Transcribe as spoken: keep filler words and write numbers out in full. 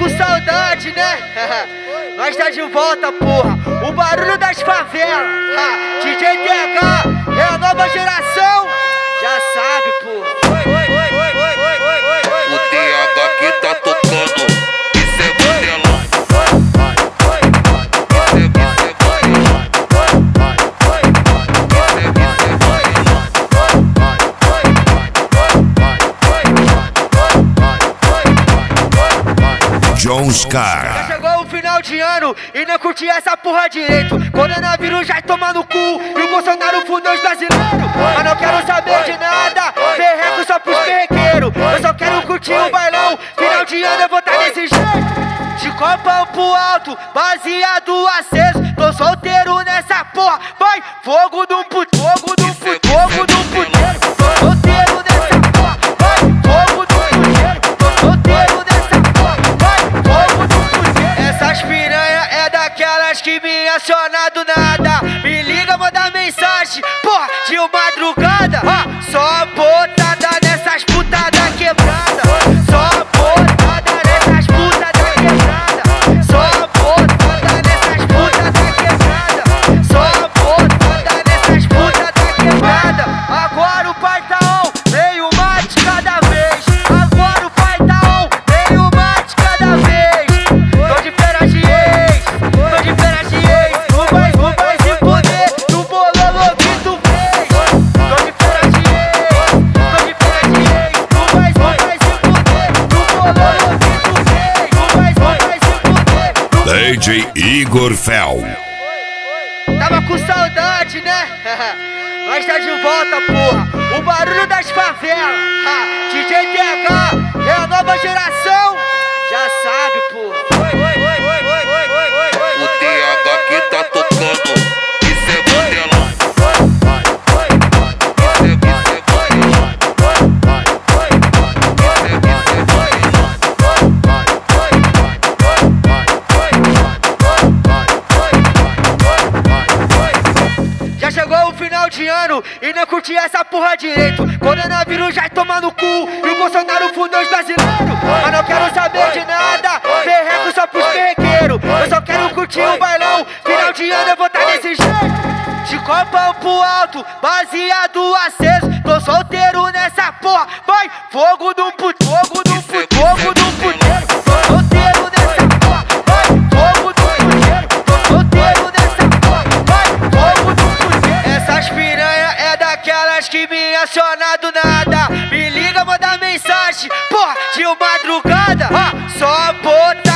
com saudade, né? Nós tá de volta, porra. O barulho das favelas. Ha, D J T H é a nova geração. Já sabe, porra. O T H que tá tocando, isso é modelão. John Scar. Já chegou o final de ano e não curti essa porra direito. Coronavírus já toma no cu e o Bolsonaro fudeu os brasileiros. Mas não quero saber de nada, perreco só pros perrequeiros. Eu só quero curtir o bailão, final de ano eu vou tá desse jeito. De copão pro alto, baseado aceso. Tô solteiro nessa porra, vai, fogo do puto, fogo do puto, fogo do puteiro. Tô solteiro nessa porra, vai, fogo do puteiro. Tô solteiro nessa porra, vai, fogo do puteiro. Essas piranha é daquelas que me aciona do nada. Me liga, manda mensagem, porra, de madrugada. Ah, só botada nessas putas da quebrada. Só botada nessas putas da quebrada. Só botada nessas putas da quebrada. Só botada nessas putas da quebrada. Agora o pai tá on, meio mate cada vez. Agora o pai tá on, meio mate cada vez. Tô de férias de ex, tô de férias de ex. Tu vai, tu vai se poder, tu bololô que tu fez. Tô de férias de ex, tô de férias de ex. Tu vai, tu vai se poder, tu bololô que tu fez. Tu vai, tu vai se poder. D J Igor Fel. Tava com saudade, né? Nós tá de volta, porra. O barulho das favelas. Ha, D J T H é a nova geração. Já sabe, porra. O T H que tá tocando, isso é modelão. Já chegou o final de ano e não curti essa porra direito. Coronavírus já toma no cu e o Bolsonaro fudeu os brasileiros. Mas não quero saber de nada, perreco só pros perrequeiros. Eu só quero curtir o bailão, final de ano eu vou tá desse jeito. De copão pro alto, baseado aceso. Tô solteiro nessa porra, vai, fogo do puto, fogo do puto, fogo do puteiro. Tô solteiro nessa porra, vai, fogo do puteiro. Tô solteiro nessa porra, vai, fogo do puteiro. Essas piranha é daquelas que me aciona do nada. Me liga, manda mensagem, porra, de madrugada. Ah, só bota